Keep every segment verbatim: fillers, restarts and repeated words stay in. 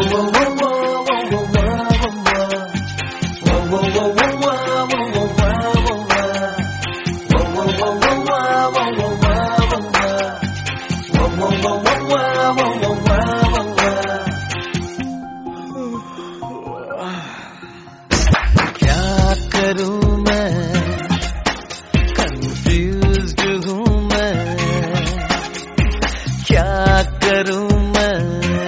क्या करूं मैं, कंफ्यूज्ड हूँ मैं, क्या करूं मैं,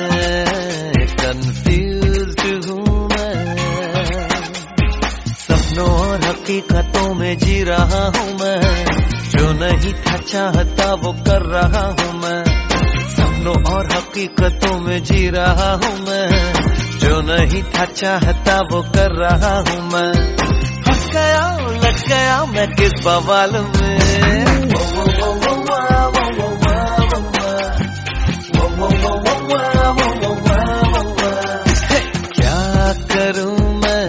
कंफ्यूज्ड हूँ मैं। सपनों और हकीकतों में जी रहा हूँ मैं, जो नहीं था चाहता वो कर रहा हूँ मैं। सपनों और हकीकतों में जी रहा हूँ मैं, जो नहीं था चाहता वो कर रहा हूँ मैं। फंस गया उलझ गया मैं किस बवाल में, क्या करूं मैं,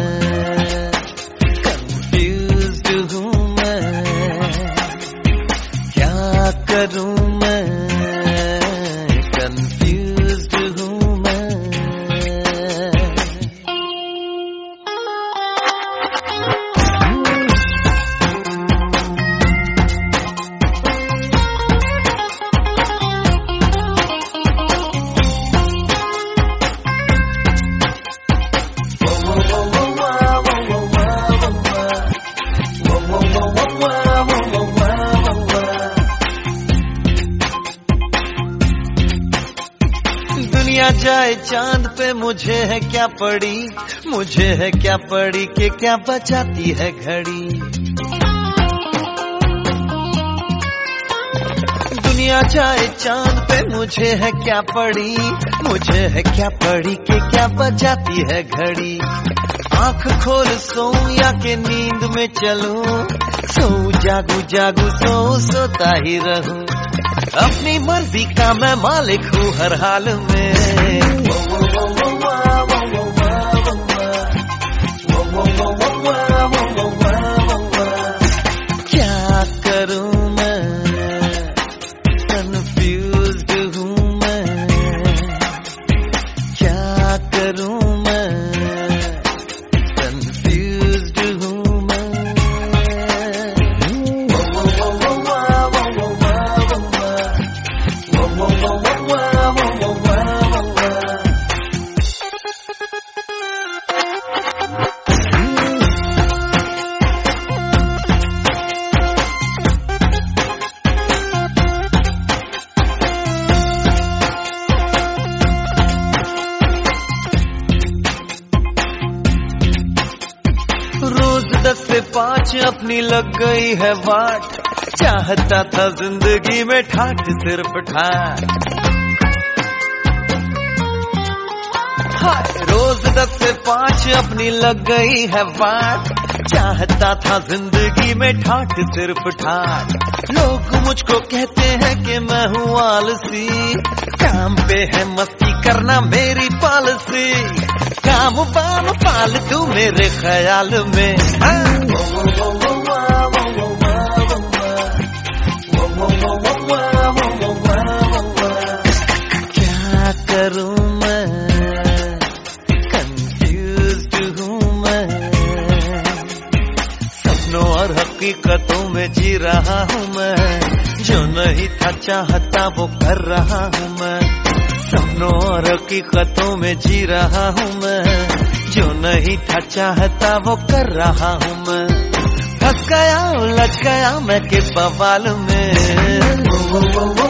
कंफ्यूज्ड हूँ मैं, क्या करूं मैं, कंफ्यूज्ड हूँ मैं। दुनिया जाए चांद पे मुझे है क्या पड़ी, मुझे है क्या पड़ी कि क्या बचाती है घड़ी। दुनिया जाए चांद पे मुझे है क्या पड़ी, मुझे है क्या पड़ी कि क्या बचाती है घड़ी। आंख खोल सोऊं या के नींद में चलूं, सोऊं जागू जागू सोऊं सोता ही रहूं। अपनी मर्जी का मैं मालिक हूँ हर हाल में। क्या करूं मैं, कंफ्यूज्ड हूँ मैं, क्या करूं मैं, कंफ्यूज्ड हूँ मैं। रोज दस से पाँच अपनी लग गई है वाट, चाहता था जिंदगी में ठाठ सिर्फ ठाठ। हाय रोज दस से पाँच अपनी लग गई है वाट, चाहता था जिंदगी में ठाठ सिर्फ ठाठ। लोग मुझको कहते हैं कि मैं हूँ आलसी, काम पे है मस्ती करना मेरी पॉलिसी। काम बाम फालतू मेरे ख्याल में, क्या करूं मैं, कंफ्यूज्ड हूँ मैं। सपनों और हकीकतों में जी रहा हूँ मैं, जो नहीं था चाहता वो कर रहा हूँ मैं। सपनों और हकीकतों में जी रहा हूँ मैं, जो नहीं था चाहता वो कर रहा हूँ मैं। फंस गया उलझ गया मैं किस बवाल में।